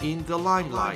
in the limelight.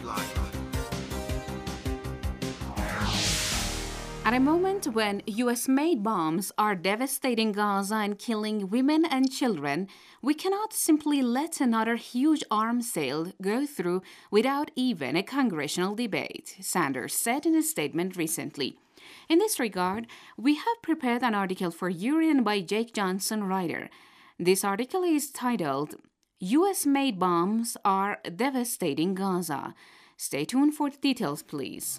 At a moment when US-made bombs are devastating Gaza and killing women and children, we cannot simply let another huge arms sale go through without even a congressional debate, Sanders said in a statement recently. In this regard, we have prepared an article for you written by Jake Johnson, writer. This article is titled, US-made bombs are devastating Gaza. Stay tuned for the details, please.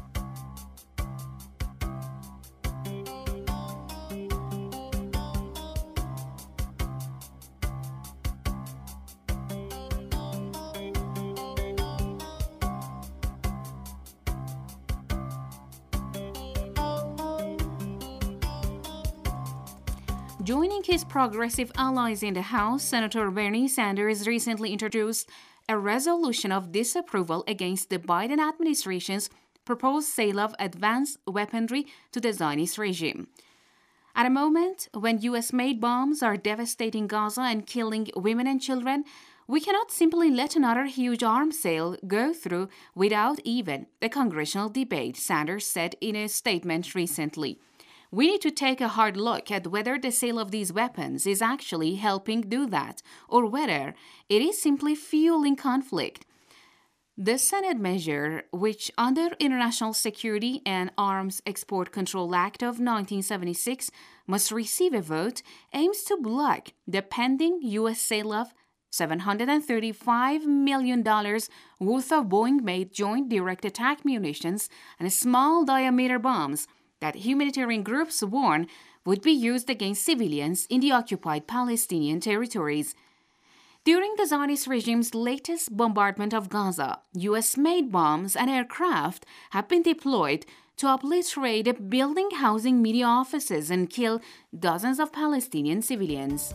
Joining his progressive allies in the House, Senator Bernie Sanders recently introduced a resolution of disapproval against the Biden administration's proposed sale of advanced weaponry to the Zionist regime. At a moment when US-made bombs are devastating Gaza and killing women and children, we cannot simply let another huge arms sale go through without even a congressional debate, Sanders said in a statement recently. We need to take a hard look at whether the sale of these weapons is actually helping do that, or whether it is simply fueling conflict. The Senate measure, which under International Security and Arms Export Control Act of 1976 must receive a vote, aims to block the pending U.S. sale of $735 million worth of Boeing-made joint direct attack munitions and small diameter bombs that humanitarian groups warn would be used against civilians in the occupied Palestinian territories. During the Zionist regime's latest bombardment of Gaza, U.S.-made bombs and aircraft have been deployed to obliterate a building housing media offices and kill dozens of Palestinian civilians.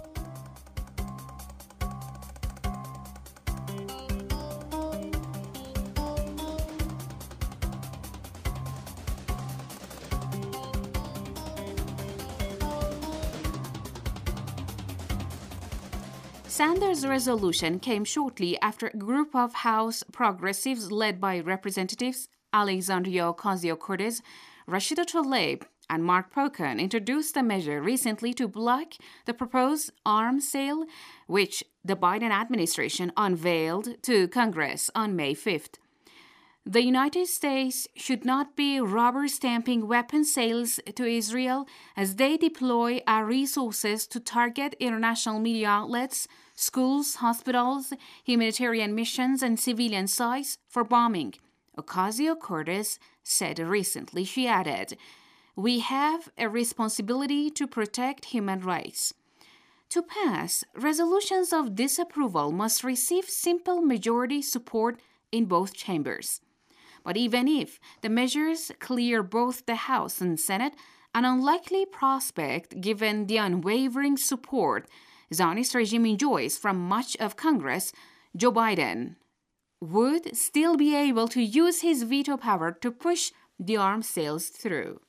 Sanders' resolution came shortly after a group of House progressives led by Representatives Alexandria Ocasio-Cortez, Rashida Tlaib, and Mark Pocan introduced a measure recently to block the proposed arms sale, which the Biden administration unveiled to Congress on May 5th. The United States should not be rubber-stamping weapon sales to Israel as they deploy our resources to target international media outlets, schools, hospitals, humanitarian missions, and civilian sites for bombing, Ocasio-Cortez said recently. She added, "We have a responsibility to protect human rights." To pass, resolutions of disapproval must receive simple majority support in both chambers. But even if the measures clear both the House and Senate, an unlikely prospect given the unwavering support Zionist regime enjoys from much of Congress, Joe Biden would still be able to use his veto power to push the arms sales through.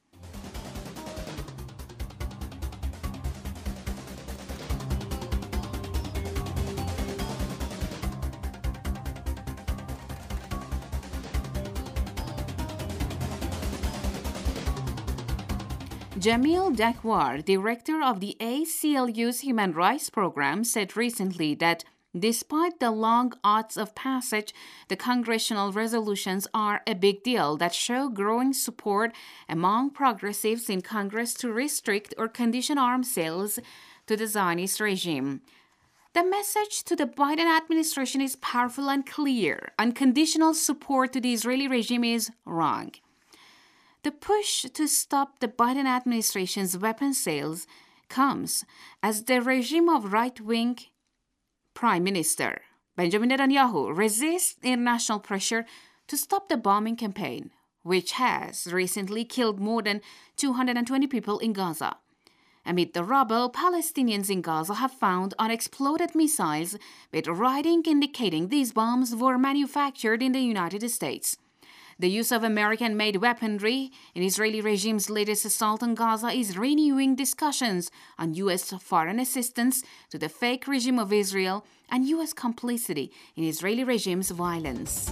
Jamil Dakwar, director of the ACLU's Human Rights Program, said recently that despite the long odds of passage, the congressional resolutions are a big deal that show growing support among progressives in Congress to restrict or condition arms sales to the Zionist regime. The message to the Biden administration is powerful and clear. Unconditional support to the Israeli regime is wrong. The push to stop the Biden administration's weapon sales comes as the regime of right-wing Prime Minister Benjamin Netanyahu resists international pressure to stop the bombing campaign, which has recently killed more than 220 people in Gaza. Amid the rubble, Palestinians in Gaza have found unexploded missiles with writing indicating these bombs were manufactured in the United States. The use of American-made weaponry in Israeli regime's latest assault on Gaza is renewing discussions on U.S. foreign assistance to the fake regime of Israel and U.S. complicity in Israeli regime's violence.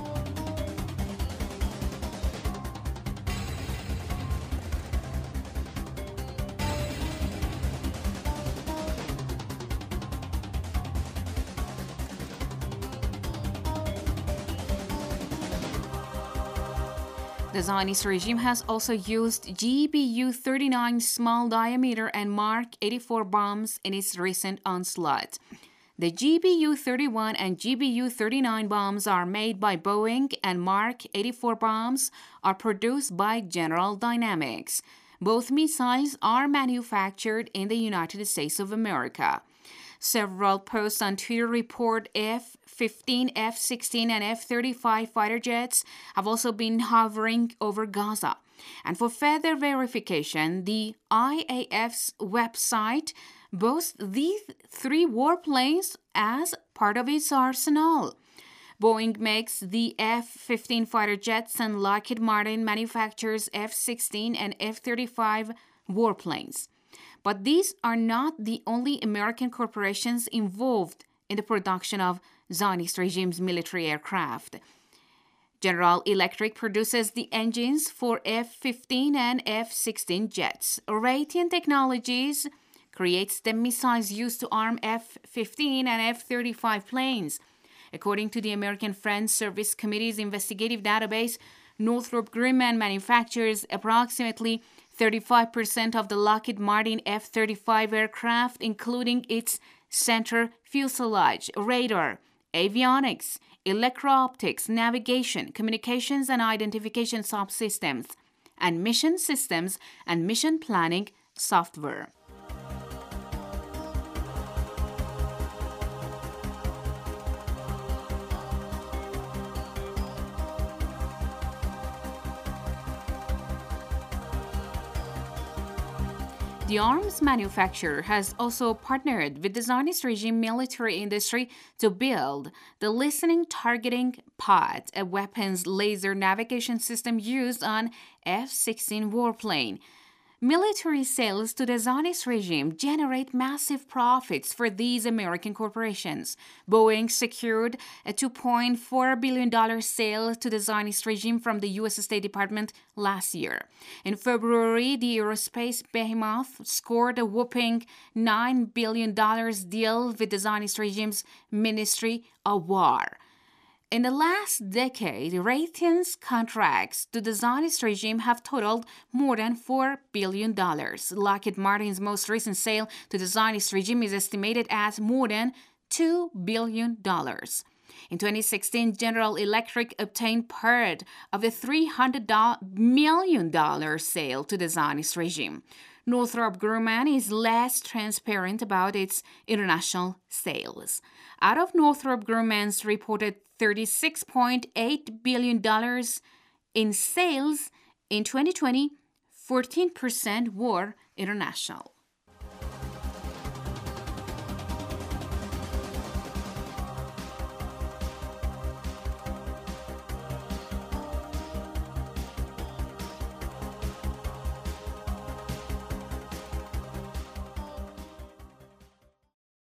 The Zionist regime has also used GBU-39 small diameter and Mark 84 bombs in its recent onslaught. The GBU-31 and GBU-39 bombs are made by Boeing and Mark 84 bombs are produced by General Dynamics. Both missiles are manufactured in the United States of America. Several posts on Twitter report F-15, F-16, and F-35 fighter jets have also been hovering over Gaza. And for further verification, the IAF's website boasts these 3 warplanes as part of its arsenal. Boeing makes the F-15 fighter jets and Lockheed Martin manufactures F-16 and F-35 warplanes. But these are not the only American corporations involved in the production of Zionist regime's military aircraft. General Electric produces the engines for F-15 and F-16 jets. Raytheon Technologies creates the missiles used to arm F-15 and F-35 planes. According to the American Friends Service Committee's investigative database, Northrop Grumman manufactures approximately 35% of the Lockheed Martin F-35 aircraft, including its center fuselage, radar, avionics, electro-optics, navigation, communications and identification subsystems, and mission systems and mission planning software. The arms manufacturer has also partnered with the Zionist regime military industry to build the Listening Targeting Pod, a weapons laser navigation system used on F-16 warplane. Military sales to the Zionist regime generate massive profits for these American corporations. Boeing secured a $2.4 billion sale to the Zionist regime from the U.S. State Department last year. In February, the aerospace behemoth scored a whopping $9 billion deal with the Zionist regime's Ministry of War. In the last decade, Raytheon's contracts to the Zionist regime have totaled more than $4 billion. Lockheed Martin's most recent sale to the Zionist regime is estimated at more than $2 billion. In 2016, General Electric obtained part of the $300 million sale to the Zionist regime. Northrop Grumman is less transparent about its international sales. Out of Northrop Grumman's reported $36.8 billion in sales in 2020, 14% were international.